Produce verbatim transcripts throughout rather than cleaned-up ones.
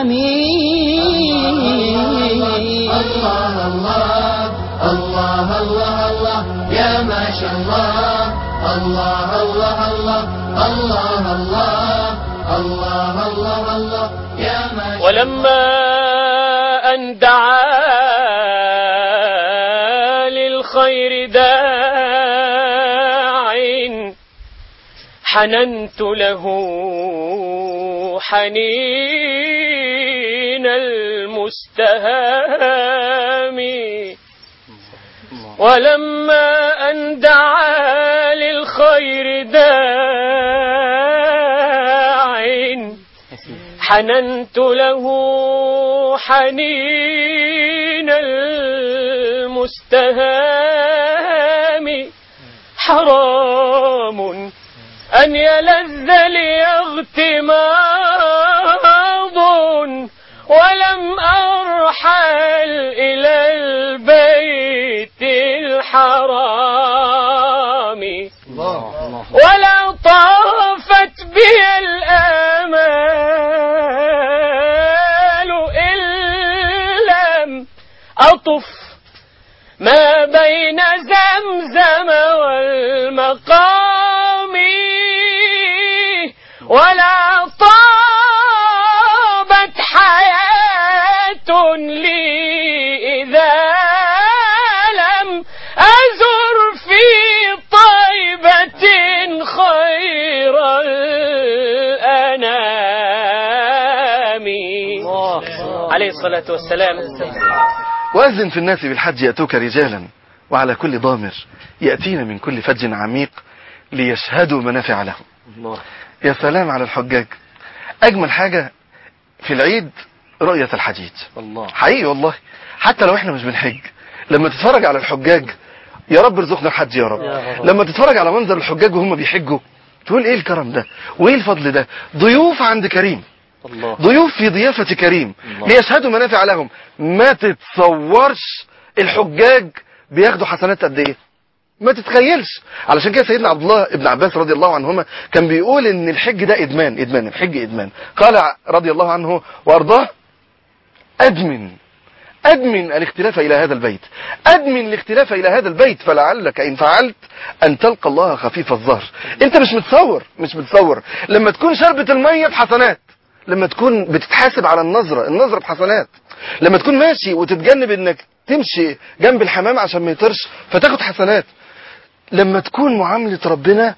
الله الله الله الله الله يا ما شاء الله الله الله الله الله الله الله الله الله يا ما. ولما أن دعا للخير داع حننت له حنين المستهام. ولما أن دعا للخير داع حننت له حنين المستهام. حرام أن يلذ لي اغتماض ولم أرحل إلى البيت الحرام ولا طافت بي الآمال إن لم أطف ما بين زمزم والمقام ولا طابت حياة لي إذا لم أزر في طيبة خير الأنام. عليه الصلاة والسلام. وأذن في الناس بالحج يأتوك رجالا وعلى كل ضامر يأتين من كل فج عميق ليشهدوا منافع لهم. الله. يا سلام على الحجاج. أجمل حاجة في العيد رؤية الحجيج. الله. حقيقي والله حتى لو احنا مش بنحج لما تتفرج على الحجاج يا رب ارزقنا الحج يا رب. يا لما تتفرج على منظر الحجاج وهم بيحجوا تقول ايه الكرم ده وايه الفضل ده. ضيوف عند كريم. الله. ضيوف في ضيافة كريم. الله. ليشهدوا منافع لهم. ما تتصورش الحجاج بياخدوا حسنات قد ايه ما تتخيلش. علشان كده سيدنا عبد الله ابن عباس رضي الله عنهما كان بيقول ان الحج ده ادمان ادمان الحج ادمان. قال رضي الله عنه وارضاه ادمن ادمن الاختلاف الى هذا البيت ادمن الاختلاف الى هذا البيت فلعلك ان فعلت ان تلقى الله خفيف الظهر. انت مش متصور مش متصور لما تكون شربة المية بحسنات لما تكون بتتحاسب على النظرة النظرة بحسنات لما تكون ماشي وتتجنب انك تمشي جنب الحمام عشان ما يطرش فتاخد حسنات لما تكون معاملة ربنا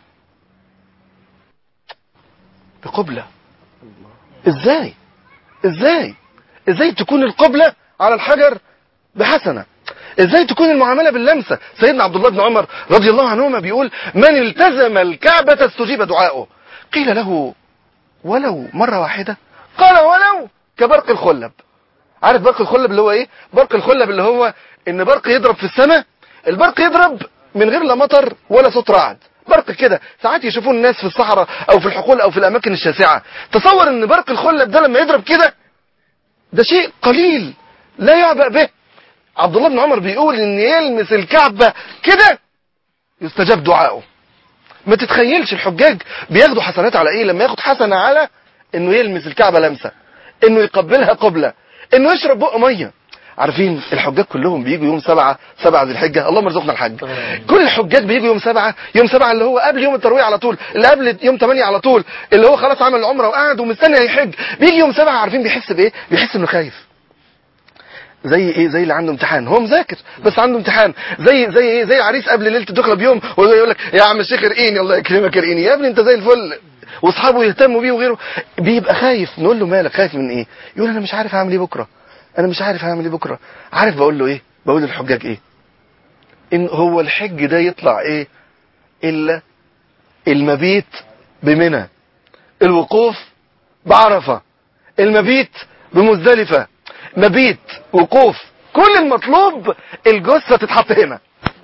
بقبلة. ازاي ازاي ازاي تكون القبلة على الحجر بحسنة ازاي تكون المعاملة باللمسة. سيدنا عبد الله بن عمر رضي الله عنهما بيقول من التزم الكعبة استجيب دعاؤه. قيل له ولو مرة واحدة قال ولو كبرق الخلب. عارف برق الخلب اللي هو ايه؟ برق الخلب اللي هو ان برق يضرب في السماء البرق يضرب من غير لا مطر ولا صوت رعد. برق كده ساعات يشوفون الناس في الصحراء او في الحقول او في الاماكن الشاسعة. تصور ان برق الخلب ده لما يضرب كده ده شيء قليل لا يعبأ به. عبد الله بن عمر بيقول ان يلمس الكعبة كده يستجاب دعائه. ما تتخيلش الحجاج بياخدوا حسنات على ايه لما ياخد حسنة على انه يلمس الكعبة لمسة انه يقبلها قبلة انه يشرب بق مية. عارفين الحجاج كلهم بيجوا يوم سبعة سبعة ذي الحجة. اللهم ارزقنا الحج. كل الحجاج بيجوا يوم سبعة يوم سبعة اللي هو قبل يوم التروية على طول اللي قبل يوم ثمانية على طول اللي هو خلاص عمل العمرة وقعد ومستني هيحج. بيجي يوم سبعة عارفين بيحس بايه؟ بيحس انه خايف. زي ايه؟ زي اللي عنده امتحان هو مذاكر بس عنده امتحان. زي زي ايه؟ زي عريس قبل ليله الدخله بيوم ويقول لك يا عم الشيخ ارقيني الله يكرمك ارقيني يا ابني انت زي الفل واصحابه يهتموا بيه وغيره. بيبقى خايف. نقول له مالك خايف من ايه؟ يقول انا مش عارف هعمل ايه بكره انا مش عارف هعمل ايه بكره. عارف بقول له ايه؟ بقول للحجاج ايه؟ ان هو الحج ده يطلع ايه الا المبيت بمنى الوقوف بعرفه المبيت بمزدلفه مبيت وقوف كل المطلوب الجثة تتحط هنا.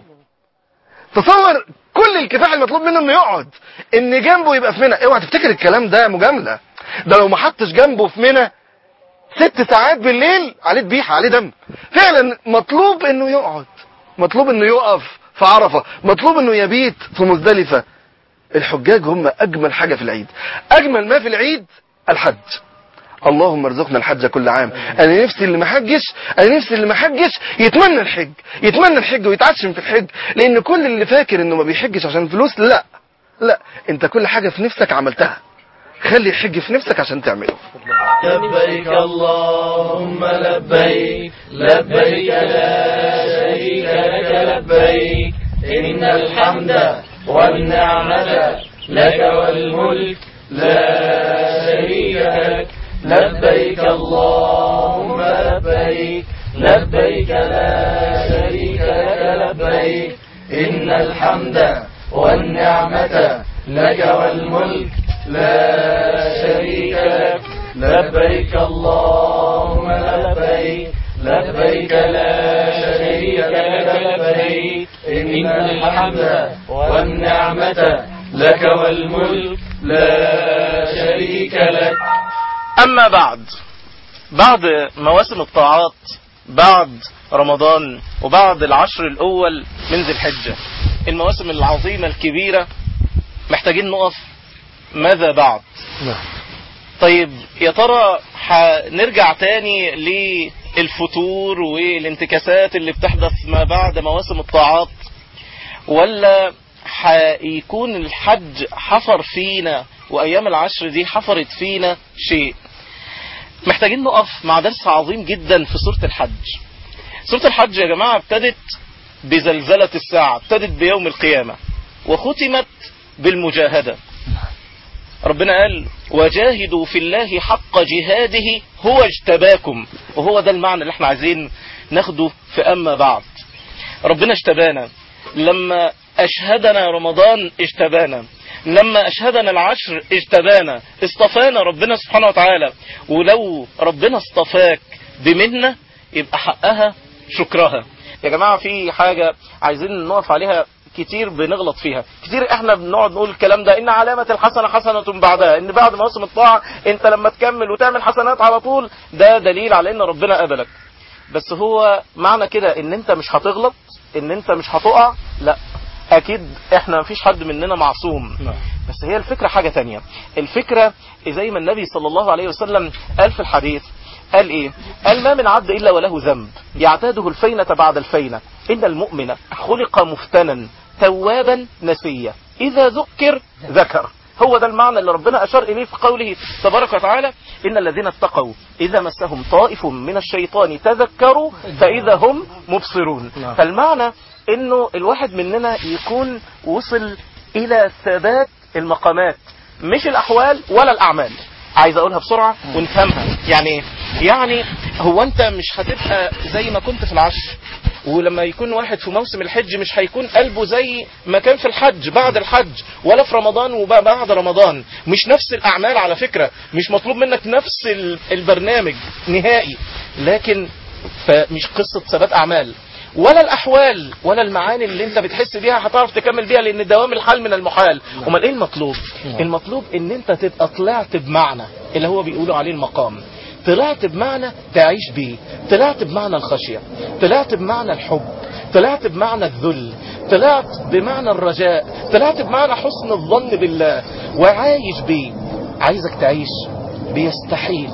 تصور كل الكفاح المطلوب منه انه يقعد ان جنبه يبقى في منى. اوعى تفتكر الكلام ده مجاملة. ده لو ما حطش جنبه في منى ست ساعات بالليل عليه ذبيحة عليه دم. فعلا مطلوب انه يقعد مطلوب انه يقف في عرفة مطلوب انه يبيت في مزدلفة. الحجاج هم اجمل حاجة في العيد. اجمل ما في العيد الحج. اللهم ارزقنا الحج كل عام. انا نفسي اللي ما حجش انا نفسي اللي ما حجش يتمنى الحج يتمنى الحج ويتعشم في الحج، لان كل اللي فاكر انه ما بيحجش عشان فلوس، لا لا، انت كل حاجة في نفسك عملتها، خلي الحج في نفسك عشان تعمله. لبيك اللهم لبيك لبيك لا شريك لك لبيك إن الحمد والنعمة لك والملك لا شريك لك لبيك اللهم لبيك لبيك لا شريك لك لبيك إن الحمد والنعمة لك والملك لا شريك لك لبيك اللهم لبيك لبيك لا شريك لك لبيك إن الحمد والنعمة لك والملك لا شريك لك. أما بعد، بعد مواسم الطاعات، بعد رمضان وبعد العشر الأول من ذي الحجة، المواسم العظيمة الكبيرة، محتاجين نقف ماذا بعد؟ طيب يا ترى هنرجع تاني للفتور والانتكاسات اللي بتحدث ما بعد مواسم الطاعات، ولا هيكون الحج حفر فينا وأيام العشر دي حفرت فينا شيء؟ محتاجين نقف مع درس عظيم جدا في سورة الحج. سورة الحج يا جماعة ابتدت بزلزلة الساعة، ابتدت بيوم القيامة وختمت بالمجاهدة. ربنا قال وجاهدوا في الله حق جهاده هو اجتباكم، وهو ده المعنى اللي احنا عايزين ناخده في أما بعد. ربنا اجتبانا لما أشهدنا رمضان، اجتبانا لما أشهدنا العشر، اجتبانا، اصطفانا ربنا سبحانه وتعالى. ولو ربنا اصطفاك بمنة يبقى حقها شكرها. يا جماعة في حاجة عايزين نقف عليها، كتير بنغلط فيها، كتير احنا بنقعد نقول الكلام ده، ان علامة الحسنة حسنة بعدها، ان بعد موسم الطاعة انت لما تكمل وتعمل حسنات على طول ده دليل على ان ربنا قبلك. بس هو معنى كده ان انت مش هتغلط، ان انت مش هتقع؟ لا، اكيد احنا مفيش حد مننا معصوم. بس هي الفكرة حاجة تانية. الفكرة زي ما النبي صلى الله عليه وسلم قال في الحديث، قال ايه؟ قال ما من عبد الا وله ذنب يعتاده الفينة بعد الفينة، ان المؤمن خلق مفتنا توابا نسيا اذا ذكر ذكر. هو ده المعنى اللي ربنا اشار اليه في قوله تبارك وتعالى ان الذين اتقوا اذا مسهم طائف من الشيطان تذكروا فاذا هم مبصرون. فالمعنى انه الواحد مننا يكون وصل الى ثبات المقامات، مش الاحوال ولا الاعمال. عايز اقولها بسرعة ونفهمها. يعني يعني هو انت مش هتبقى زي ما كنت في العشر، ولما يكون واحد في موسم الحج مش هيكون قلبه زي ما كان في الحج بعد الحج، ولا في رمضان وبعد رمضان. مش نفس الأعمال على فكرة، مش مطلوب منك نفس البرنامج نهائي، لكن فمش قصة ثبات أعمال ولا الأحوال ولا المعاني اللي انت بتحس بيها هتعرف تكمل بيها، لأن دوام الحال من المحال. امال ايه المطلوب؟ المطلوب ان انت تبقى طلعت بمعنى اللي هو بيقولوا عليه المقام، طلعت بمعنى تعيش بيه، طلعت بمعنى الخشية، طلعت بمعنى الحب، طلعت بمعنى الذل، طلعت بمعنى الرجاء، طلعت بمعنى حسن الظن بالله وعايش بيه. عايزك تعيش بيستحيل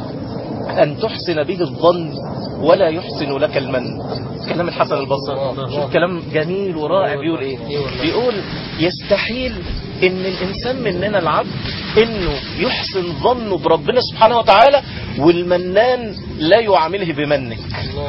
أن تحسن به الظن ولا يحسن لك المن. كلام الحسن البصري، شوف كلام جميل ورائع. بيقول ايه؟ بيقول يستحيل ان الانسان مننا العبد انه يحسن ظنه بربنا سبحانه وتعالى والمنان لا يعامله بمنك.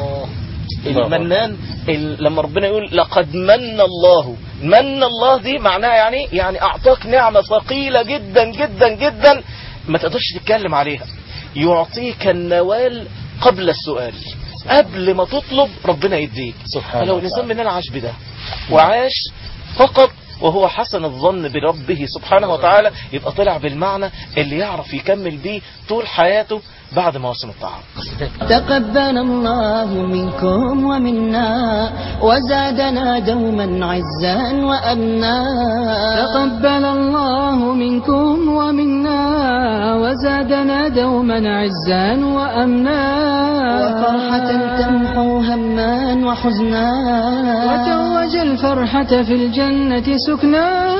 المنان لما ربنا يقول لقد من الله، من الله دي معناها يعني يعني اعطاك نعمة ثقيلة جدا جدا جدا ما تقدرش تتكلم عليها. يعطيك النوال قبل السؤال، قبل ما تطلب ربنا يديك. فلو الإنسان مننا عاش بده وعاش فقط وهو حسن الظن بربه سبحانه وتعالى، يبقى طلع بالمعنى اللي يعرف يكمل بيه طول حياته بعد مواسم الطاعات. تقبل الله منكم ومنا وزادنا دوما عزا وأمنا. تقبل الله منكم ومنا وزادنا دوما عزا وأمنا. وفرحة تمحو هما وحزنا وتوج الفرحة في الجنة سكنا.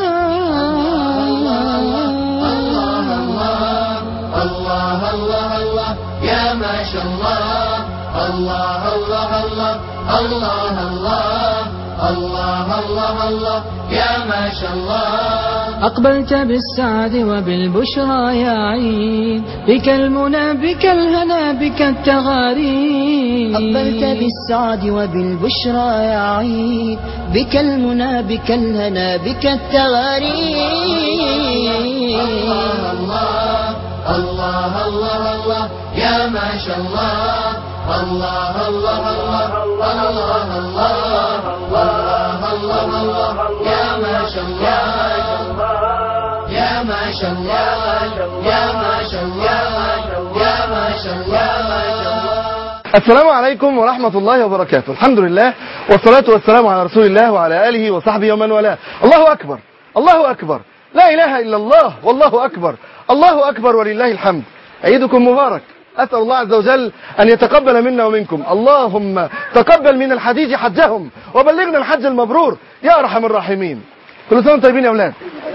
الله الله الله الله الله الله الله الله الله الله الله الله الله الله يا ما شاء الله. أقبلت بالسعد وبالبشرى يا عيد، بك المنى بك الهنا بك التغاريد. أقبلت بالسعد وبالبشرى يا عيد، بك المنى بك الهنا بك التغاريد. الله الله الله الله الله يا ما شاء الله الله الله الله الله الله الله الله الله يا ما شاء الله يا ما شاء الله يا ما شاء الله يا ما شاء الله. السلام عليكم ورحمة الله وبركاته. الحمد لله والصلاة والسلام على رسول الله وعلى آله وصحبه ومن والاه. الله أكبر الله أكبر لا إله إلا الله والله أكبر الله أكبر ولله الحمد. عيدكم مبارك. أسأل الله عز وجل أن يتقبل منا ومنكم. اللهم تقبل من الحجيج حجهم وبلغنا الحج المبرور يا أرحم الراحمين. كل سنة وانتم طيبين يا أولاد.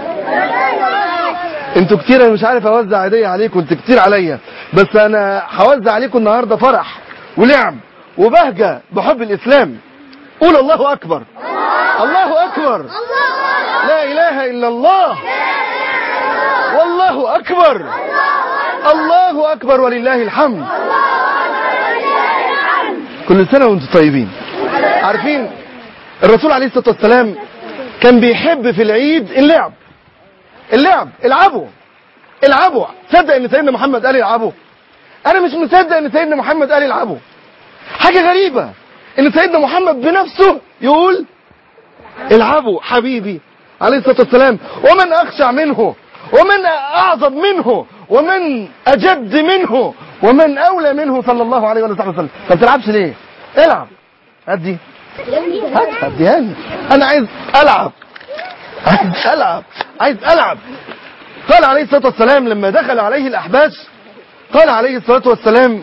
انتوا كتير، انا مش عارف اوزع هديه عليكم، انتوا كتير عليا، بس انا هوزع عليكم النهارده فرح ولعب وبهجه بحب الاسلام. قول الله اكبر الله اكبر لا اله الا الله والله اكبر الله اكبر ولله الحمد. كل سنه وانتم طيبين. عارفين الرسول عليه الصلاه والسلام كان بيحب في العيد اللعب اللعب العبوا العبوا. تصدق ان سيدنا محمد قال العبوا؟ انا مش مصدق ان سيدنا محمد قال العبوا. حاجه غريبه ان سيدنا محمد بنفسه يقول العبوا. حبيبي عليه الصلاه والسلام، ومن اخشع منه ومن اعظم منه ومن اجد منه ومن اولى منه صلى الله عليه وسلم. ما بتلعبش ليه؟ العب. هدي هات هديهاني، انا عايز العب عايز العب عايز العب. قال عليه الصلاه والسلام لما دخل عليه الاحباش، قال عليه الصلاه والسلام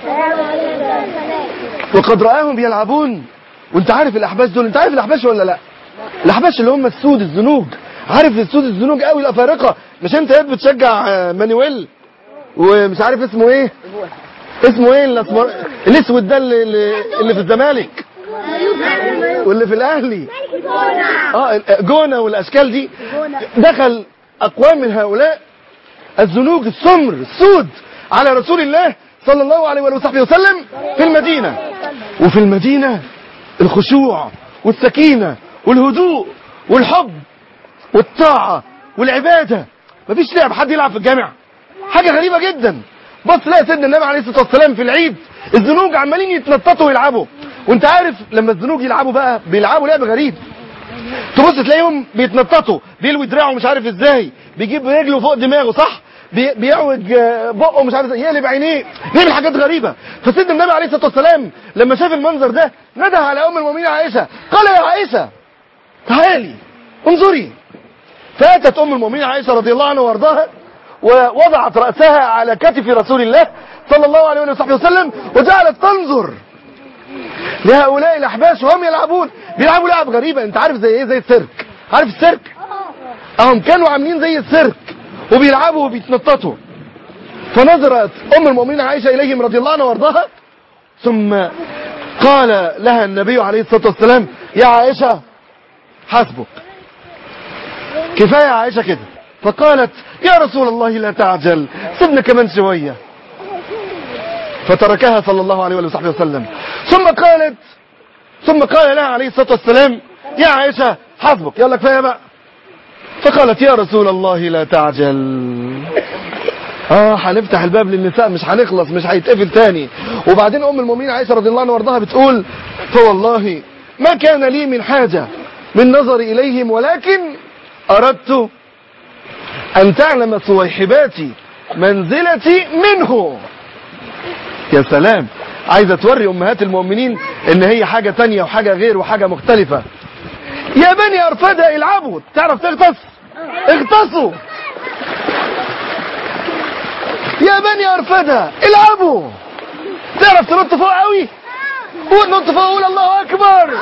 وقد راهم يلعبون. وانت عارف الاحباش دول؟ انت عارف الاحباش ولا لا؟ الاحباش اللي هم السود الزنوج. عارف السود الزنوج قوي الافارقه؟ مش انت ايه بتشجع مانويل ومش عارف اسمه ايه اسمه ايه الاسمر الاسود ده اللي, اللي في الزمالك واللي في الاهلي، اه جونه والاشكال دي. دخل اقوام من هؤلاء الزنوج السمر السود على رسول الله صلى الله عليه وصحبه وسلم في المدينه. وفي المدينه الخشوع والسكينه والهدوء والحب والطاعه والعباده. مفيش لعب. حد يلعب في الجامع؟ حاجه غريبه جدا. بص لا سيدنا النبي عليه الصلاه والسلام في العيد الزنوج عمالين يتنططوا ويلعبوا. وانت عارف لما الزنوج يلعبوا بقى بيلعبوا لعب غريب. تبص تلاقيهم بيتنططوا، بيلوي دراعه مش عارف ازاي، بيجيب رجله فوق دماغه صح، بي بيعوج بقه مش عارف ازاي، يقلب عينيه، بيعمل حاجات غريبه. فسيدنا النبي عليه الصلاه والسلام لما شاف المنظر ده نده على ام المؤمنين عائشه، قال يا عائشه تعالي انظري. فاتت ام المؤمنين عائشه رضي الله عنها وارضاها ووضعت راسها على كتف رسول الله صلى الله عليه وسلم وجعلت تنظر لهؤلاء الاحباش وهم يلعبون. بيلعبوا لعب غريبه. انت عارف زي ايه؟ زي السيرك. عارف السيرك؟ اهم كانوا عاملين زي السيرك وبيلعبوا وبيتنططوا. فنظرت ام المؤمنين عائشه اليهم رضي الله عنها وارضاها، ثم قال لها النبي عليه الصلاه والسلام يا عائشه حسبك، كفايه يا عائشه كده. فقالت يا رسول الله لا تعجل، سيبنا كمان شويه. فتركها صلى الله عليه وصحبه وسلم. ثم قالت ثم قال لها عليه الصلاه والسلام يا عائشه حسبك، يلا كفايه بقى. فقالت يا رسول الله لا تعجل. اه هنفتح الباب للنساء مش هنخلص، مش هيتقفل تاني. وبعدين ام المؤمنين عائشه رضي الله عنها وارضاها بتقول فوالله ما كان لي من حاجه من نظري اليهم، ولكن اردت ان تعلم صويحباتي منزلتي منه. يا سلام، عايزه توري امهات المؤمنين ان هي حاجه تانية وحاجه غير وحاجه مختلفه. يا بني ارفده العبوا. تعرف تغطس؟ اغطسوا. يا بني ارفده العبوا. تعرف تنط فوق قوي؟ قول نط فوق، قول الله اكبر.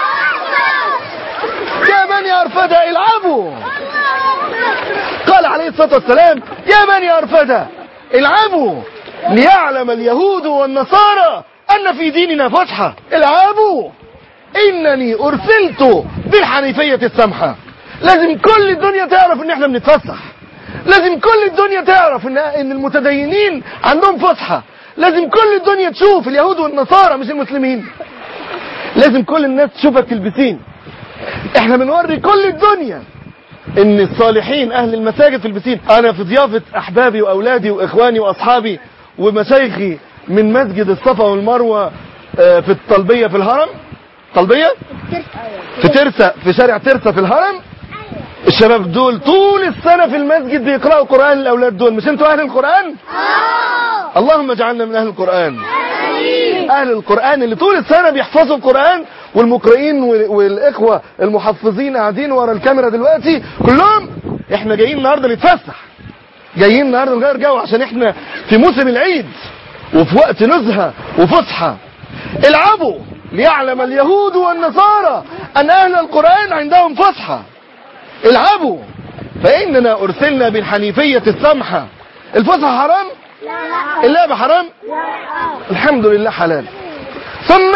يا بني ارفده العبوا. قال عليه الصلاه والسلام يا بني ارفده العبوا. ليعلم اليهود والنصارى أن في ديننا فسحة. العبوا، إنني أرسلت بالحنيفية السمحة. لازم كل الدنيا تعرف إن إحنا بنتفسح. لازم كل الدنيا تعرف إن إن المتدينين عندهم فسحة. لازم كل الدنيا تشوف اليهود والنصارى مش المسلمين. لازم كل الناس تشوفك تلبسين. إحنا بنوري كل الدنيا إن الصالحين أهل المساجد في البسين. أنا في ضيافة أحبابي وأولادي وإخواني وأصحابي ومشايخي من مسجد الصفا والمروة في الطلبية في الهرم. طلبية في ترسة، في شارع ترسة في الهرم. الشباب دول طول السنة في المسجد بيقرأوا قرآن. الأولاد دول مش انتوا أهل القرآن؟ اللهم اجعلنا من أهل القرآن. أهل القرآن اللي طول السنة بيحفظوا القرآن، والمقرئين والإخوة المحفظين قاعدين ورا الكاميرا دلوقتي كلهم. احنا جايين النهاردة نتفسح، جايين النهاردة نغير جو عشان احنا في موسم العيد وفي وقت نزهة وفسحة. العبوا ليعلم اليهود والنصارى أن أهل القرآن عندهم فسحة. العبوا فإننا أرسلنا بالحنيفية السمحة. الفسحة حرام؟ اللعب حرام؟ الحمد لله حلال. ثم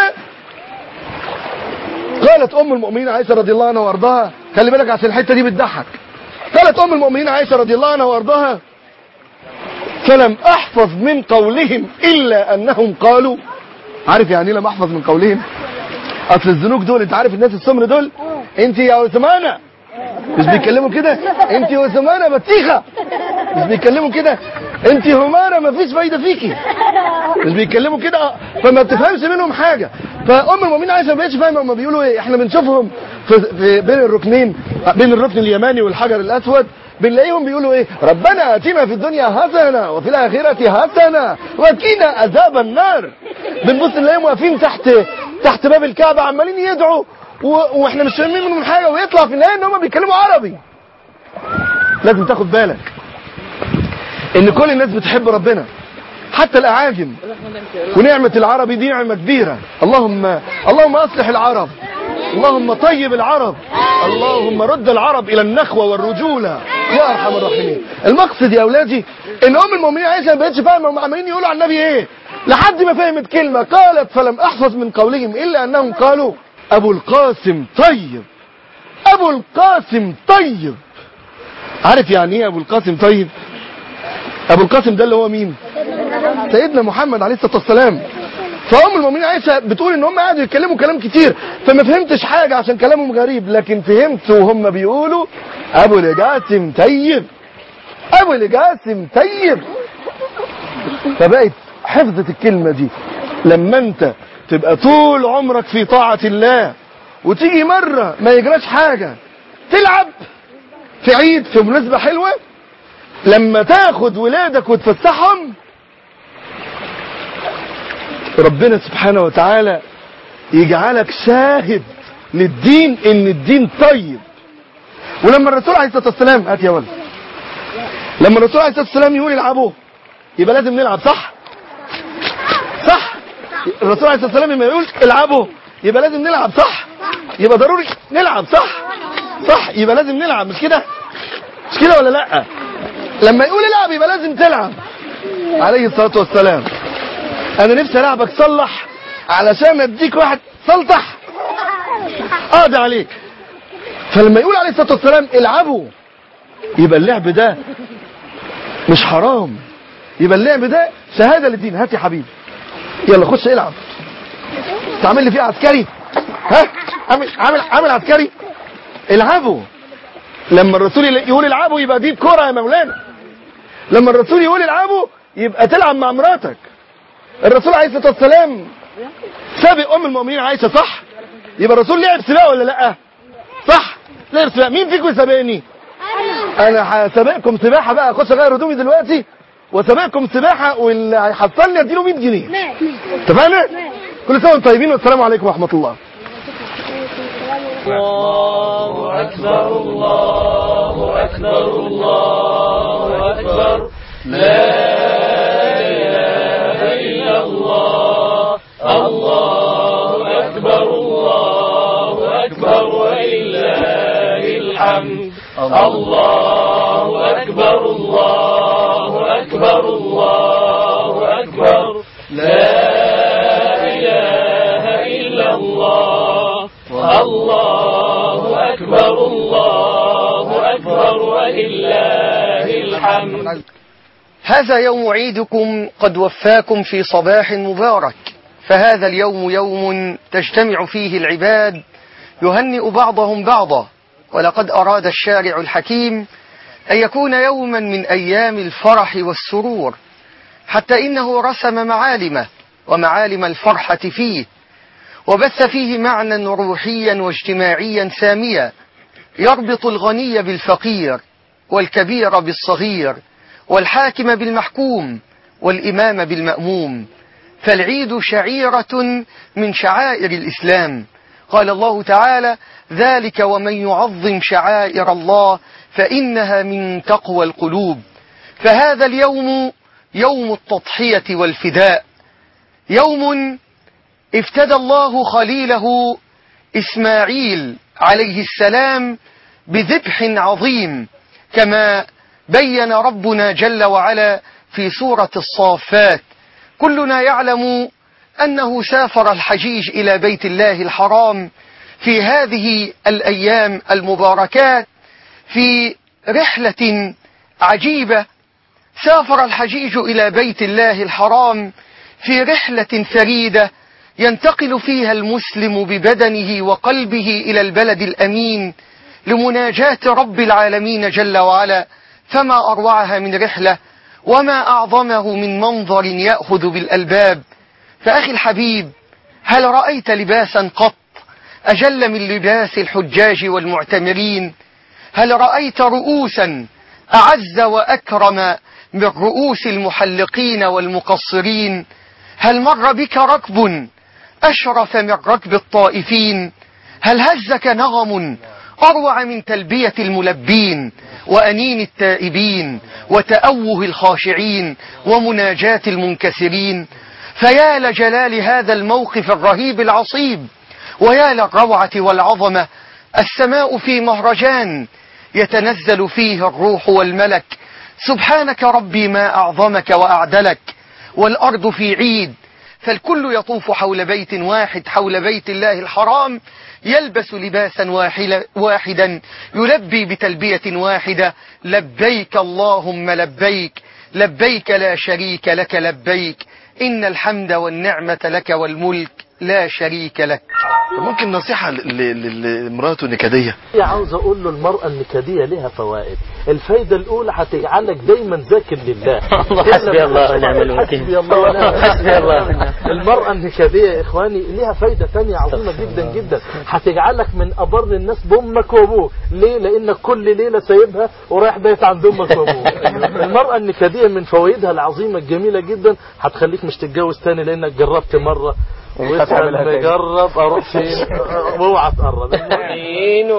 قالت أم المؤمنين عائشة رضي الله عنها وارضاها، خلي بالك عشان الحتة دي بتضحك. قالت أم المؤمنين عائشة رضي الله عنها وارضاها: فلم أحفظ من قولهم إلا أنهم قالوا. عارف يعني لم أحفظ من قولهم؟ أصل الزنوج دول، أنت عارف الناس السمر دول، أنت يا عثمانة مش بيتكلموا كده؟ أنت يا عثمانة بطيخة مش بيتكلموا كده؟ أنت همارة ما فيش فايدة فيكي مش بيتكلموا كده. فما بتفهمش منهم حاجة. فأم المؤمنين عائشة ما بقتش فاهمة هم بيقولوا إيه. إحنا بنشوفهم في, في بين الركنين، بين الركن اليماني والحجر الأسود، بنلاقيهم بيقولوا ايه: ربنا اتنا في الدنيا حسنه وفي الاخره حسنه وقنا عذاب النار. بنبص نلاقيهم واقفين تحت تحت باب الكعبه عمالين يدعوا و... واحنا مش فاهمين منهم حاجه، ويطلع في النهايه ان هم بيتكلموا عربي. لازم تاخد بالك ان كل الناس بتحب ربنا، حتى الاعاجم. ونعمه العربي دي نعمه كبيره. اللهم اللهم اصلح العرب، اللهم طيب العرب، اللهم رد العرب الى النخوه والرجوله يا ارحم الراحمين. المقصد يا اولادي ان ام المؤمنين عائشه ما بقتش فاهمه هم عمالين يقولوا على النبي ايه، لحد ما فهمت كلمه. قالت: فلم احفظ من قولهم الا انهم قالوا ابو القاسم طيب. ابو القاسم طيب. عارف يعني ايه ابو القاسم طيب؟ ابو القاسم ده اللي هو مين؟ سيدنا محمد عليه الصلاه والسلام. فأم المؤمنين عائشة بتقول ان هم قاعدوا يتكلموا كلام كتير، فما فهمتش حاجة عشان كلامهم غريب، لكن فهمت وهم بيقولوا ابو القاسم طيب، ابو القاسم طيب. فبقت حفظت الكلمة دي. لما انت تبقى طول عمرك في طاعة الله وتيجي مرة ما يجراش حاجة، تلعب في عيد في مناسبة حلوة، لما تاخد ولادك وتفسحهم، ربنا سبحانه وتعالى يجعلك شاهد للدين ان الدين طيب. ولما الرسول عليه الصلاة والسلام، هات يا ولد، لما الرسول عليه الصلاة والسلام يقول العبوا، يبقى لازم نلعب، صح؟ صح؟ الرسول عليه الصلاة والسلام لما يقول العبوا يبقى لازم نلعب، صح؟ يبقى ضروري نلعب، صح؟ صح؟ يبقى لازم نلعب، مش كده؟ مش كده ولا لا؟ لما يقول العب يبقى لازم تلعب عليه الصلاة والسلام. انا نفسي العبك صلح علشان اديك واحد سلطح قاضي عليك. فلما يقول عليه الصلاة والسلام العبوا، يبقى اللعب ده مش حرام، يبقى اللعب ده شهادة للدين. هات يا حبيبي، يلا خش العب. تعمل لي فيه عسكري؟ ها عامل عامل عامل عسكري؟ العبوا. لما الرسول يقول العبوا يبقى دي كرة يا مولانا. لما الرسول يقول العبوا يبقى تلعب مع مراتك. الرسول عليه الصلاة والسلام سابق ام المؤمنين عائشة، صح؟ يبقى الرسول لعب سباق ولا لا؟ صح؟ لعب سباق. مين فيكم يسابقني؟ انا هسابقكم سباحة بقى. اخش اغير هدومي دلوقتي وسابقكم سباحة، واللي هيحصلني اديله مية جنيه. اتفقنا؟ كل سنة وانتم طيبين، والسلام عليكم ورحمة الله. الله أكبر الله أكبر الله أكبر، لا إله إلا الله. الله أكبر الله أكبر ولله الحمد. الله أكبر الله أكبر الله ولله الحمد. هذا يوم عيدكم قد وفاكم في صباح مبارك، فهذا اليوم يوم تجتمع فيه العباد يهنئ بعضهم بعضا، ولقد أراد الشارع الحكيم أن يكون يوما من أيام الفرح والسرور، حتى إنه رسم معالمه ومعالم الفرحة فيه، وبث فيه معنى روحيا واجتماعيا ساميا يربط الغني بالفقير والكبير بالصغير والحاكم بالمحكوم والإمام بالمأموم. فالعيد شعيرة من شعائر الإسلام، قال الله تعالى: ذلك ومن يعظم شعائر الله فإنها من تقوى القلوب. فهذا اليوم يوم التضحية والفداء، يوم افتدى الله خليله إسماعيل عليه السلام بذبح عظيم، كما بين ربنا جل وعلا في سورة الصافات. كلنا يعلم أنه سافر الحجيج إلى بيت الله الحرام في هذه الأيام المباركات في رحلة عجيبة. سافر الحجيج إلى بيت الله الحرام في رحلة فريدة ينتقل فيها المسلم ببدنه وقلبه إلى البلد الأمين لمناجاة رب العالمين جل وعلا. فما أروعها من رحلة، وما أعظمه من منظر يأخذ بالألباب. فأخي الحبيب، هل رأيت لباسا قط أجل من لباس الحجاج والمعتمرين؟ هل رأيت رؤوسا أعز وأكرم من رؤوس المحلقين والمقصرين؟ هل مر بك ركب أشرف من ركب الطائفين؟ هل هزك نغم أروع من تلبية الملبين وأنين التائبين وتأوه الخاشعين ومناجاة المنكسرين؟ فيا لجلال هذا الموقف الرهيب العصيب، ويا للروعة والعظمة. السماء في مهرجان يتنزل فيه الروح والملك، سبحانك ربي ما أعظمك وأعدلك. والأرض في عيد، فالكل يطوف حول بيت واحد، حول بيت الله الحرام، يلبس لباسا واحدا، يلبي بتلبية واحدة: لبيك اللهم لبيك، لبيك لا شريك لك لبيك، إن الحمد والنعمة لك والملك لا شريك لك. ممكن نصيحة لمراته النكدية؟ عاوز اقول له المرأة النكدية لها فوائد. الفايدة الاولى هتجعلك دايما ذاكر لله. الله حسبي الله ونعم الوكيل. حسبي الله ونعم حسبي الله. المرأة النكدية يا اخواني لها فايدة تانية عظيمة جدا جدا، هتجعلك من ابر الناس بامك وابوك. ليه؟ لانك كل ليلة سايبها ورايح بيت عند امك وابوك. المرأة النكدية من فوائدها العظيمة الجميلة جدا هتخليك مش تتجوز تاني، لانك جربت مرة واسأل جرب اروح فين واوعى تقرب. عين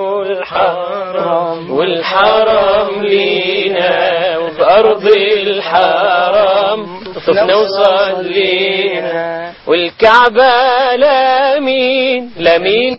الحرام والحرام لينا، وفي ارض الحرام طفنا وصلينا، والكعبة لمين لمين.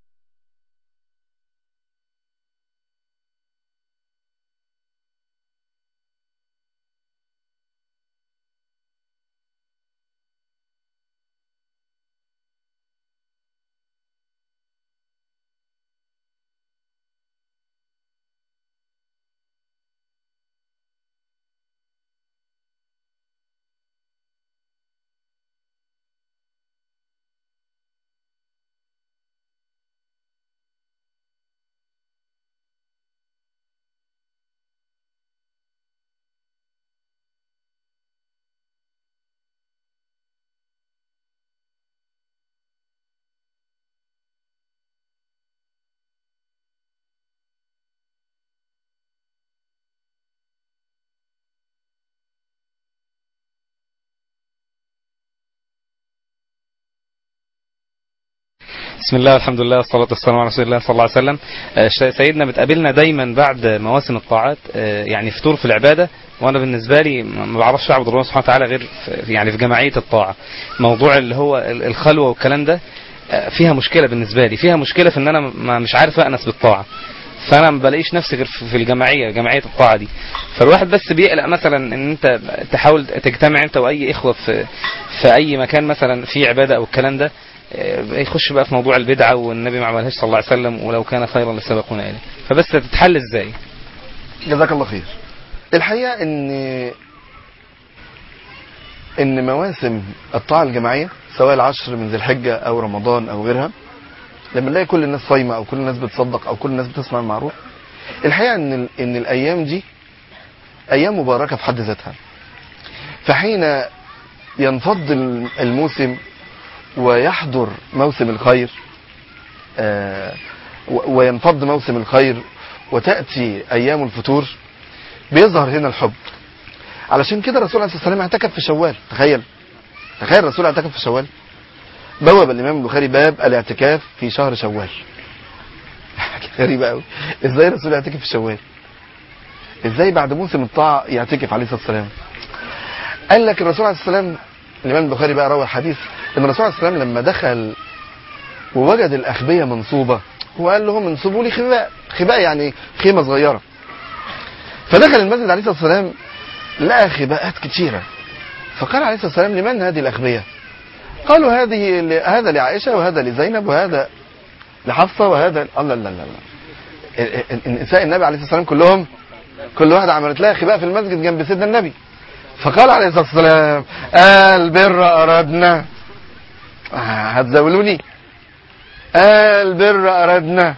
بسم الله والحمد لله والصلاة والسلام على رسول الله صلى الله عليه وسلم. سيدنا بتقابلنا دايما بعد مواسم الطاعات يعني فطور في العبادة، وانا بالنسبة لي ما بعرفش اعبد الله سبحانه وتعالى غير في يعني في جماعية الطاعة. موضوع اللي هو الخلوة والكلام ده فيها مشكلة بالنسبة لي، فيها مشكلة في ان انا مش عارف أأنس بالطاعة، فانا ما بلاقيش نفسي غير في الجماعية جماعية الطاعة دي. فالواحد بس بيقلق مثلا ان انت تحاول تجتمع انت واي اخوة في في اي مكان مثلا في عبادة او الكلام ده، يخش بقى في موضوع البدعة والنبي ما عملهاش صلى الله عليه وسلم، ولو كان خيرا لسبقونا إليه. فبس تتحل ازاي؟ جزاك الله خير. الحقيقة ان ان مواسم الطاعة الجماعية سواء العشر من ذي الحجة او رمضان او غيرها، لما نلاقي كل الناس صايمة او كل الناس بتصدق او كل الناس بتسمع المعروف، الحقيقة ان ان الايام دي ايام مباركة في حد ذاتها. فحين ينفض الموسم ويحضر موسم الخير، آه وينفض موسم الخير وتأتي ايام الفتور، بيظهر هنا الحب. علشان كده الرسول عليه الصلاة والسلام اعتكف في شوال. تخيل تخيل الرسول اعتكف في شوال. بواب الامام البخاري باب الاعتكاف في شهر شوال. غريبة قوي، ازاي الرسول يعتكف في شوال؟ ازاي بعد موسم الطاعة يعتكف عليه الصلاة والسلام؟ قال لك الرسول عليه الصلاة والسلام، الامام البخاري بقى روى الحديث ان الرسول عليه الصلاة والسلام لما دخل ووجد الاخبية منصوبة، هو قال لهم انصبوا لي خباء. خباء يعني خيمة صغيرة. فدخل المسجد عليه الصلاة والسلام لقى خباءات كتيرة، فقال عليه الصلاة والسلام لمن هذه الأخبية؟ قالوا هذه هذا لعائشة وهذا لزينب وهذا لحفصة وهذا الله لا لا لا النساء النبي عليه الصلاة والسلام كلهم كل واحدة عملت لها خباء في المسجد جنب سيدنا النبي. فقال عليه الصلاة والسلام البر أردنا، هتزولوني؟ البر أردنا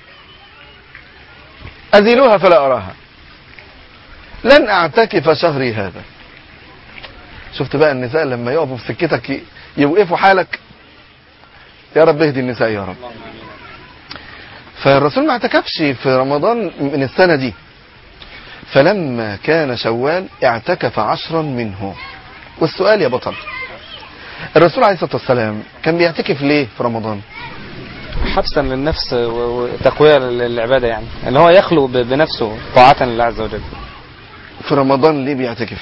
أزيلوها فلا أراها، لن أعتكف شهري هذا. شفت بقى النساء لما يقفوا في سكتك يوقفوا حالك؟ يا رب اهدي النساء يا رب. فالرسول ما اعتكفش في رمضان من السنة دي، فلما كان شوال اعتكف عشرا منه. والسؤال يا بطل، الرسول عليه الصلاة والسلام كان بيعتكف ليه في رمضان؟ حبسا للنفس وتقوية للعبادة، يعني ان هو يخلو بنفسه طاعة لله عز وجل. في رمضان ليه بيعتكف؟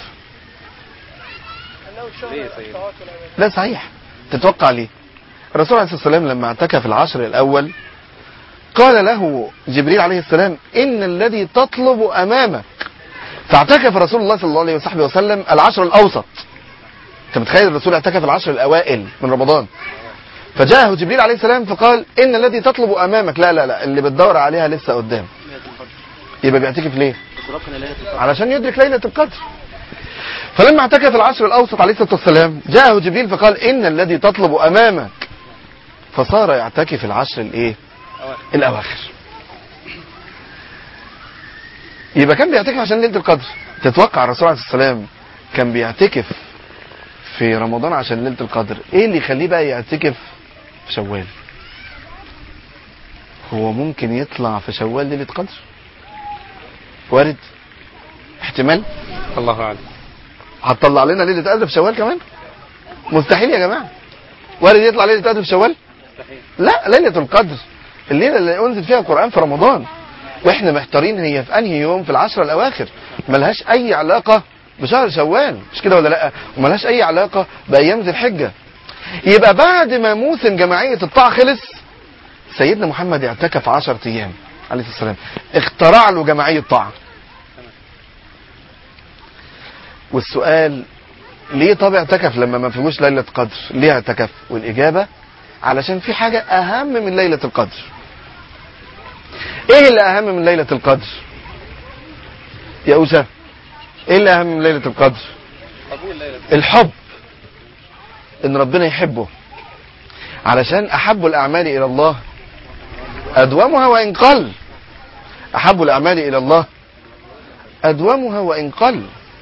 لا صحيح، تتوقع ليه؟ الرسول عليه الصلاة والسلام لما اعتكف العشر الأول قال له جبريل عليه السلام إن الذي تطلب أمامك. فاعتكف رسول الله صلى الله عليه وصحبه وسلم العشر الأوسط. انت متخيل الرسول اعتكف العشر الأوائل من رمضان، فجاءه جبريل عليه السلام فقال إن الذي تطلب أمامك، لا لا لا اللي بتدور عليها لسه قدام. يبقى بيعتكف ليه؟ علشان يدرك ليلة القدر. فلما اعتكف العشر الأوسط عليه الصلاة والسلام جاءه جبريل فقال إن الذي تطلب أمامك، فصار يعتكف العشر الايه؟ الأواخر. يبقى كان بيعتكف عشان ليلة القدر. تتوقع الرسول عليه الصلاة والسلام كان بيعتكف في رمضان عشان ليلة القدر، ايه اللي يخليه بقى يعتكف في شوال؟ هو ممكن يطلع في شوال ليلة قدر؟ وارد؟ احتمال؟ الله أعلم. هتطلع لنا ليلة قدر في شوال كمان؟ مستحيل يا جماعة. وارد يطلع ليلة قدر في شوال؟ مستحيل. لا، ليلة القدر الليلة اللي انزل فيها القرآن في رمضان، واحنا محتارين هي في انهي يوم في العشرة الاواخر. ملهاش اي علاقة بشهر شوال، مش كده ولا لا؟ وملهاش اي علاقة بايام ذي الحجة. يبقى بعد ما موسم جماعية الطاعة خلص، سيدنا محمد اعتكف عشرة ايام عليه الصلاة والسلام، اخترع له جماعية طاعة. والسؤال ليه طب اعتكف لما ما فيهوش ليلة قدر؟ ليه اعتكف؟ والإجابة علشان في حاجة أهم من ليلة القدر. ايه اللي أهم من ليلة القدر يا أوسى؟ ايه اللي أهم من ليلة القدر؟ الحب، ان ربنا يحبه. علشان أحب الأعمال إلى الله أدومها وإن قل. أحب الأعمال إلى الله أدومها وإن قل.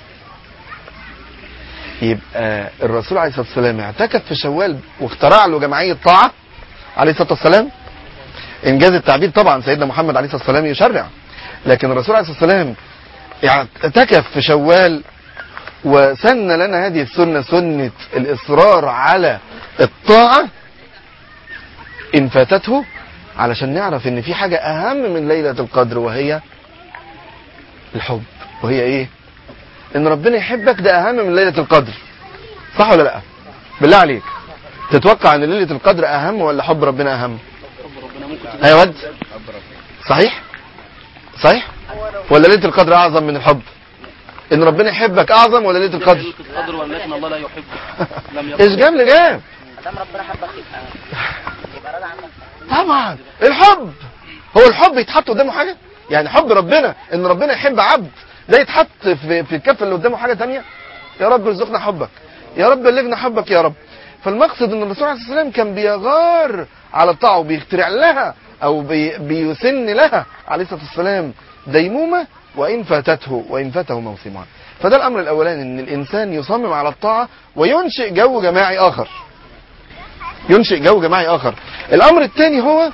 يبقى الرسول عليه الصلاة والسلام اعتكف في شوال واخترع له جماعية طاعة عليه الصلاة والسلام. إنجاز التعبير طبعا سيدنا محمد عليه الصلاة والسلام يشرع، لكن الرسول عليه الصلاة والسلام اعتكف في شوال وسن لنا هذه السنة، سنة الإصرار على الطاعة إن فاتته، علشان نعرف إن في حاجة أهم من ليلة القدر وهي الحب. وهي إيه؟ إن ربنا يحبك، ده أهم من ليلة القدر. صح ولا لأ؟ بالله عليك تتوقع إن ليلة القدر أهم ولا حب ربنا أهم؟ يا ود صحيح؟ صحيح؟ ولا ليلة القدر أعظم من الحب؟ إن ربنا يحبك أعظم ولا ليلة القدر؟ ولكن الله لا يحبك. إيش جاب لي جاب؟ دام ربنا حبك يبقى يبقى راضي عنك. طبعا الحب، هو الحب يتحط قدامه حاجة؟ يعني حب ربنا ان ربنا يحب عبد ده يتحط في في الكفه اللي قدامه حاجه تانية. يا رب ارزقنا حبك، يا رب بلغنا حبك يا رب. فالمقصد ان الرسول عليه الصلاه والسلام كان بيغار على الطاعه وبيخترع لها او بي بيسن لها عليه الصلاه والسلام ديمومه وان فاتته وان فاته موسمها. فده الامر الاولاني، ان الانسان يصمم على الطاعه وينشئ جو جماعي اخر. ينشئ جو جماعي اخر. الامر الثاني هو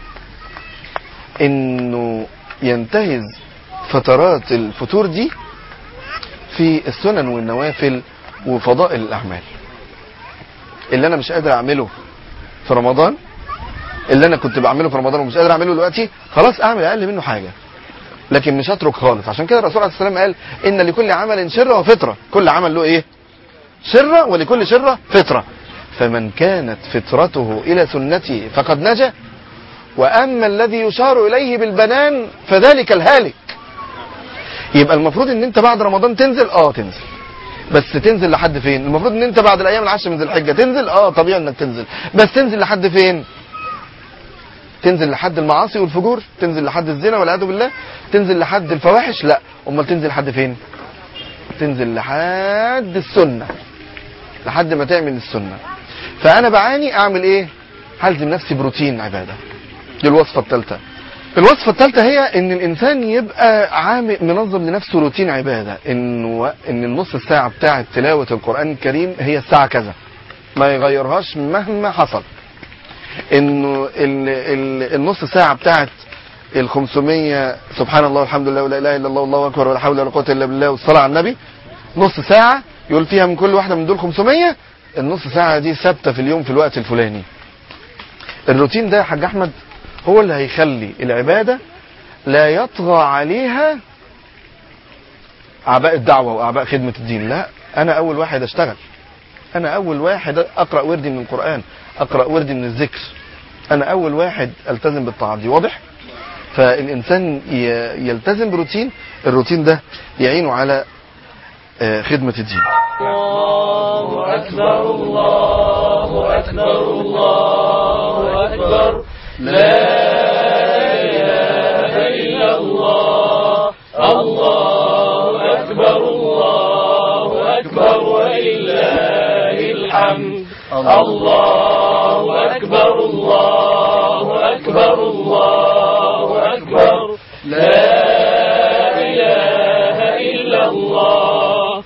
انه ينتهز فترات الفتور دي في السنن والنوافل وفضائل الاعمال. اللي انا مش قادر اعمله في رمضان، اللي انا كنت بعمله في رمضان ومش قادر اعمله دلوقتي، خلاص اعمل اقل منه حاجه، لكن مش هترك خالص. عشان كده الرسول عليه الصلاه والسلام قال ان لكل عمل شره وفطره. كل عمل له ايه؟ شره، ولكل شره فطره. فمن كانت فطرته الى سنتي فقد نجا، واما الذي يشار اليه بالبنان فذلك الهالك. يبقى المفروض ان انت بعد رمضان تنزل، اه تنزل، بس تنزل لحد فين؟ المفروض ان انت بعد الايام العشر من ذي الحجه تنزل، اه طبيعي انك تنزل، بس تنزل لحد فين؟ تنزل لحد المعاصي والفجور؟ تنزل لحد الزنا والعياذ بالله؟ تنزل لحد الفواحش؟ لا. امال تنزل لحد فين؟ تنزل لحد السنه، لحد ما تعمل السنه. فانا بعاني اعمل ايه؟ هلزم نفسي بروتين عباده. دي الوصفه الثالثه. الوصفه الثالثه هي ان الانسان يبقى عامل منظم لنفسه روتين عباده، انه ان النص ساعه بتاعه تلاوه القران الكريم هي الساعه كذا، ما يغيرهاش مهما حصل. انه ال ال النص ساعه بتاعه ال خمسمية سبحان الله والحمد لله ولا اله الا الله والله اكبر ولا حول ولا قوه الا بالله والصلاه على النبي، نص ساعه يقول فيها من كل واحده من دول خمسمية. النص ساعه دي ثابته في اليوم في الوقت الفلاني. الروتين ده يا حاج احمد هو اللي هيخلي العباده لا يطغى عليها اعباء الدعوه واعباء خدمه الدين. لا، انا اول واحد اشتغل، انا اول واحد اقرا وردي من القران، اقرا وردي من الذكر، انا اول واحد التزم بالطاعات دي. واضح؟ فالانسان يلتزم بروتين، الروتين ده يعينه على خدمه الدين. الله اكبر الله اكبر الله اكبر لا اله الا الله الله اكبر الله اكبر ولله الحمد الله اكبر الله اكبر الله اكبر لا اله الا الله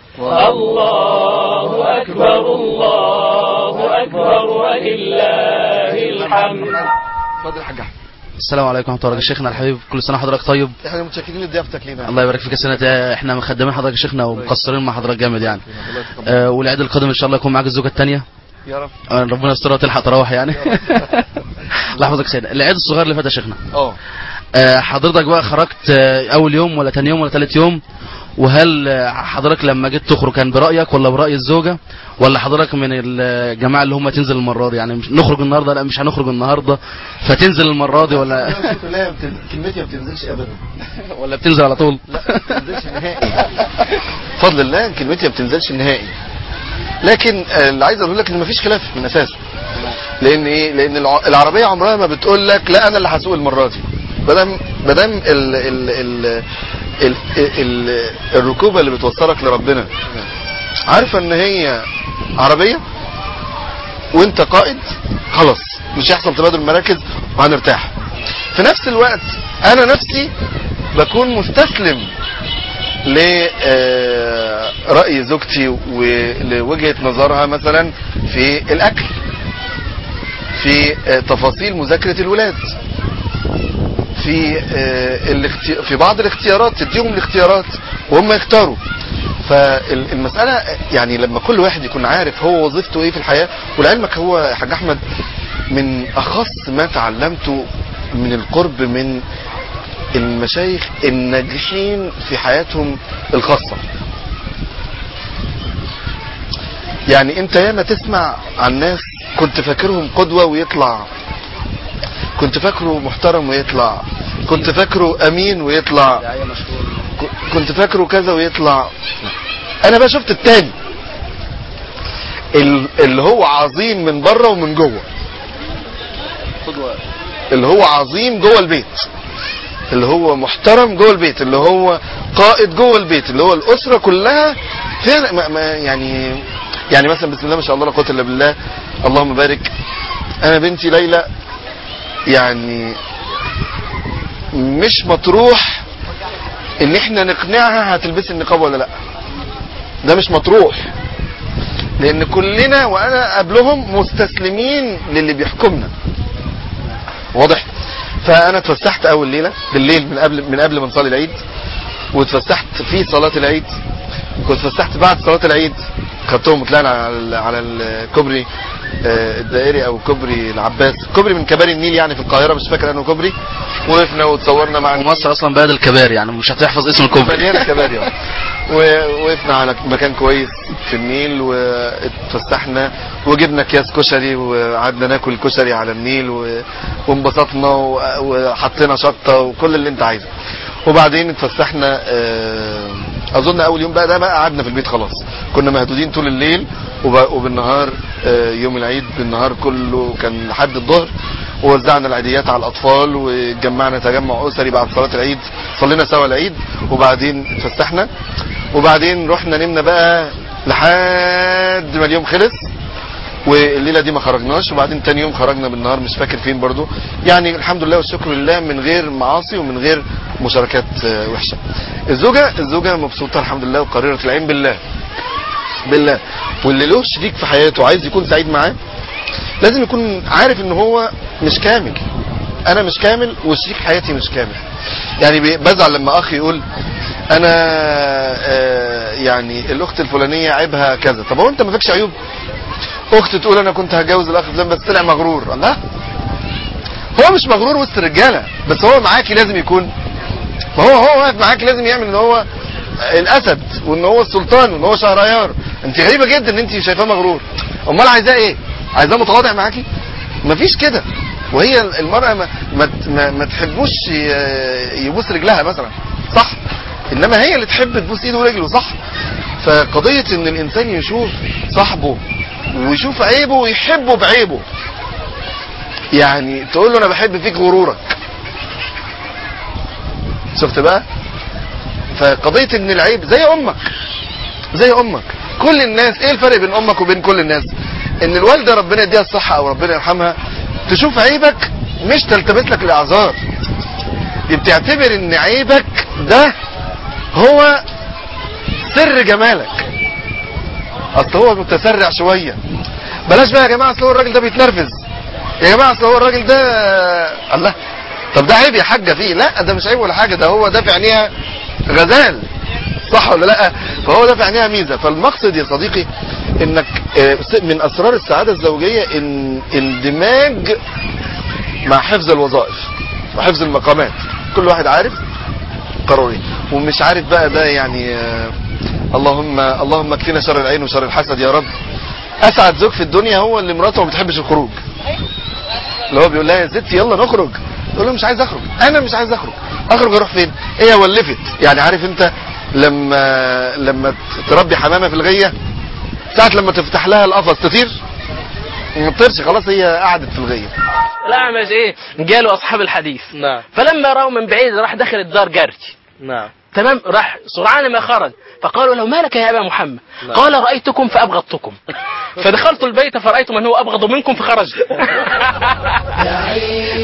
الله اكبر الله اكبر ولله الحمد. اتفضل يا حاج احمد. السلام عليكم ورحمه الله وبركاته. شيخنا الحبيب كل سنه حضرتك طيب. احنا متشكرين لضيافتك لينا. الله يبارك فيك يا سنه، احنا مخدمين حضرتك يا شيخنا ومقصرين مع حضرتك جامد يعني. آه والعيد القادم ان شاء الله يكون معاك الزوجه الثانيه يا رب. آه ربنا يسترها وتلحق تروح يعني. الله يحفظك يا سيدنا. العيد الصغير اللي فات يا شيخنا اه حضرتك بقى خرجت اول يوم ولا ثاني يوم ولا ثالث يوم؟ وهل حضرتك لما جيت تخرج كان برايك ولا براي الزوجه، ولا حضرتك من الجماعه اللي هم تنزل المره دي يعني مش نخرج النهارده، لا مش هنخرج النهارده فتنزل المره دي، ولا لا كلمتي ما بتنزلش ابدا ولا بتنزل على طول؟ لا ما بتنزلش نهائي بفضل الله، كلمتي ما بتنزلش نهائي. لكن اللي عايز اقول لك ان مفيش خلاف من اساسه. لان ايه؟ لان العربيه عمرها ما بتقول لك لا انا اللي هسوق المره دي. بدل بدل ال ال ال ال ال الركوبه اللي بتوصلك لربنا عارفه ان هي عربيه وانت قائد، خلاص مش هيحصل تبادل مراكز وهنرتاح. في نفس الوقت انا نفسي بكون مستسلم لرأي زوجتي ولوجهة نظرها مثلا في الأكل، في تفاصيل مذاكرة الولاد، في في بعض الاختيارات تديهم الاختيارات وهم يختاروا. فالمسألة يعني لما كل واحد يكون عارف هو وظيفته ايه في الحياة. ولعلمك هو يا حاج احمد من اخص ما تعلمته من القرب من المشايخ الناجحين في حياتهم الخاصة. يعني انت ياما تسمع عن ناس كنت فاكرهم قدوة ويطلع، كنت فاكره محترم ويطلع، كنت فاكره امين ويطلع، كنت فاكره كذا ويطلع. انا بقى شفت التاني اللي هو عظيم من بره ومن جوه، اللي هو عظيم جوه البيت اللي هو محترم جوه البيت، اللي هو قائد جوه البيت، اللي هو الاسره كلها فين ما ما يعني يعني مثلا بسم الله ما شاء الله لا قوه الا بالله اللهم بارك. انا بنتي ليلى يعني مش مطروح ان احنا نقنعها هتلبسي النقاب ولا لا، ده مش مطروح، لان كلنا وانا قبلهم مستسلمين للي بيحكمنا، واضح. فانا اتفسحت اول ليله بالليل من قبل من قبل ما نصلي العيد، واتفسحت في صلاه العيد، واتفسحت بعد صلاه العيد، خدتهم وطلعنا على على الكوبري الدائري او كوبري العباس، كوبري من كباري النيل يعني في القاهره، مش فاكر انه كوبري. وقفنا وتصورنا مع مصر اصلا بلد الكباري يعني مش هتحفظ اسم الكوبري، مليانه كباري. ووقفنا على مكان كويس في النيل واتفسحنا وجبنا اكياس كشري وقعدنا ناكل كشري على النيل وانبسطنا وحطينا شطه وكل اللي انت عايزه. وبعدين اتفسحنا اظن اول يوم بقى ده بقى قعدنا في البيت خلاص، كنا مهدودين طول الليل وبالنهار يوم العيد بالنهار كله كان لحد الظهر، ووزعنا العيديات على الاطفال وجمعنا تجمع اسري بعد صلاه العيد، صلينا سوا العيد وبعدين اتفسحنا، وبعدين رحنا نمنا بقى لحد ما اليوم خلص. والليله دي ما خرجناش، وبعدين تاني يوم خرجنا بالنهار مش فاكر فين برضو، يعني الحمد لله والشكر لله من غير معاصي ومن غير مشاركات وحشه. الزوجه الزوجه مبسوطه الحمد لله وقريره العين بالله بالله. واللي له شريك في حياته عايز يكون سعيد معاه لازم يكون عارف ان هو مش كامل، انا مش كامل وشريك حياتي مش كامل. يعني بزعل لما اخ يقول انا آه يعني الاخت الفلانيه عيبها كذا، طب هو انت ما فيكش عيوب؟ اخت تقول انا كنت هتجوز الاخ فلان بس طلع مغرور، الله هو مش مغرور وسط الرجاله، بس هو معاكي لازم يكون، ما هو هو واقف معاكي لازم يعمل ان هو الاسد وان هو السلطان وان هو شهريار. انت غريبه جدا ان انت شايفاه مغرور، امال عايزاه ايه؟ عايزاه متواضع معاكي؟ مفيش كده. وهي المراه ما ما, ما, ما تحبوش يبوس رجلها مثلا، صح؟ انما هي اللي تحب تبوس ايده ورجله، صح؟ فقضيه ان الانسان يشوف صاحبه ويشوف عيبه ويحبه بعيبه، يعني تقول له انا بحب فيك غرورك، شفت بقى؟ فقضيه ان العيب زي امك زي امك كل الناس، ايه الفرق بين امك وبين كل الناس؟ ان الوالده ربنا يديها الصحه او ربنا يرحمها تشوف عيبك مش تلتبس لك الاعذار، دي بتعتبر ان عيبك ده هو سر جمالك. اصل هو متسرع شويه، بلاش بقى يا جماعه اصل هو الراجل ده بيتنرفز، يا جماعه اصل هو الراجل ده الله، طب ده عيب يا حاجه فيه؟ لا ده مش عيب ولا حاجه، ده هو ده في عينيها غزال، صح ولا لا؟ فهو ده في عينيها ميزه. فالمقصد يا صديقي انك من اسرار السعاده الزوجيه ان اندماج مع حفظ الوظائف وحفظ المقامات، كل واحد عارف قراري ومش عارف بقى ده يعني اللهم اللهم اكفينا شر العين وشر الحسد يا رب. اسعد زوج في الدنيا هو اللي مراته ما بتحبش الخروج، اللي هو بيقول لها يا ستي يلا نخرج، تقول له مش عايز اخرج، انا مش عايز اخرج، اخرج اروح فين؟ هي ولفت، يعني عارف انت لما لما تربي حمامه في الغيه ساعه لما تفتح لها القفص تطير؟ ما تطيرش خلاص، هي قعدت في الغيه. الأعمش ايه جاله اصحاب الحديث، نعم. فلما راوا من بعيد راح داخل الدار جري، نعم. تمام، راح سرعان ما خرج فقالوا له ما لك يا ابا محمد؟ نعم. قال رايتكم فابغضتكم، فدخلت البيت فرأيت من هو ابغض منكم فخرجت. يا عيد